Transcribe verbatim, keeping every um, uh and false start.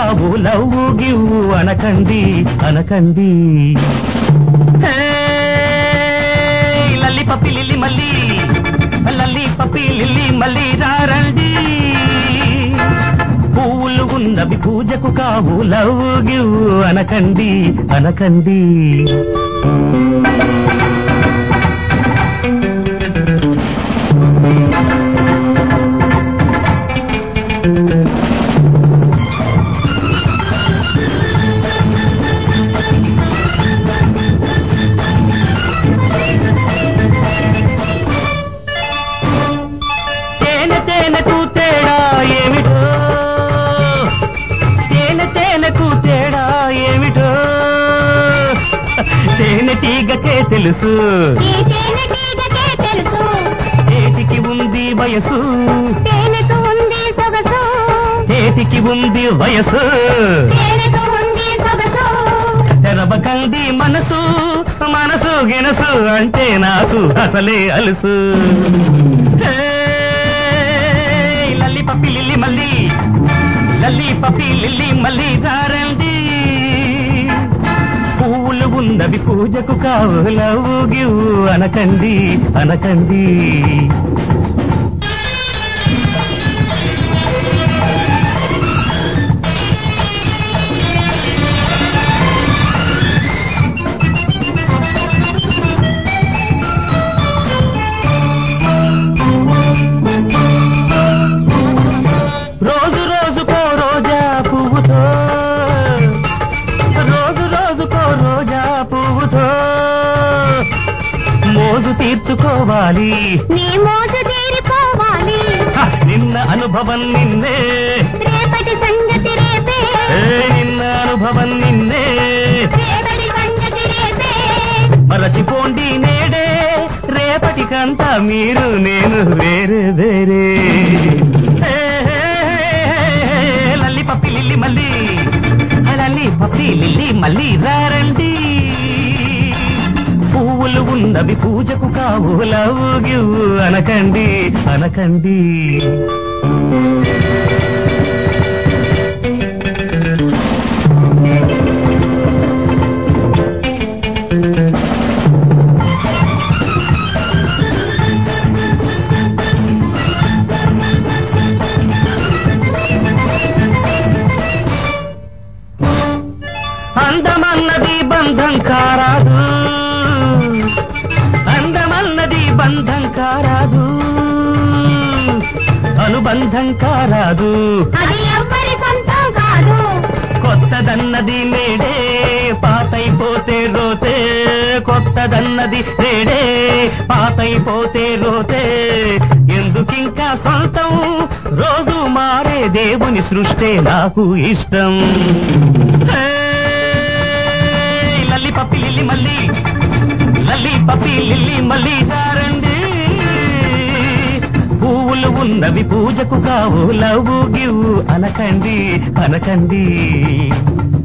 కావు love give అనకండి అనకండి. లల్లి పప్పి లిల్లి మల్లి లల్లి పప్పి లిల్లి మల్లి రారండి. పువ్వులు ఉన్నవి పూజకు కావు లవ్వు గివ్వు అనకండి అనకండి. తేనెటీగకే తెలుసు ఏటికి ఉంది వయసు ఏటికి ఉంది వయసు తెరవకండి మనసు మనసు గినసు అంటే నాకు అసలే అలుసు. లల్లి పప్పి లిల్లి మల్లి లల్లి పప్పి లిల్లి మల్లి రారండి. పువ్వులు ఉన్నవి పూజకు కావు లవ్వు గివ్వు అనకండి అనకండి. రోజు రోజుకో రోజా పువ్వుతో రోజు రోజుకో రోజా పువ్వుతో మోజు తీర్చుకోవాలి నీ మోజు తీరిపోవాలి. నిన్న అనుభవం నిన్నే రేపటి సంగతి రేపే నిన్న అనుభవం నిన్నే రేపటి సంగతి రేపే మరచిపోండి నేడే రేపటికంతా మీరు నేను వేరే వేరే. లల్లి పప్పి లిల్లి మల్లి లల్లి పప్పి లిల్లి మల్లి రారండి. పువ్వులు ఉన్నవి పూజకు కావు లవ్వు గివ్వు అనకండి అనకండి. అందమన్నది బంధం కారాదు అందమన్నది బంధం కారాదు అనుబంధం కారాదు అది ఎవ్వరి సొంతం కాదు. కొత్తదన్నది నేడే పాతైపోతే రోతే కొత్తదన్నది నేడే పాతైపోతే రోతే ఎందుకింకా సొంతం రోజు మారే దేవుని సృష్టే నాకు ఇష్టం. లల్లి పప్పి లిల్లి మల్లి లల్లి పప్పి లిల్లి మల్లి దారండి. పువ్వులు ఉన్నవి పూజకు కావు లవ్వు గివ్వు అనకండి అనకండి.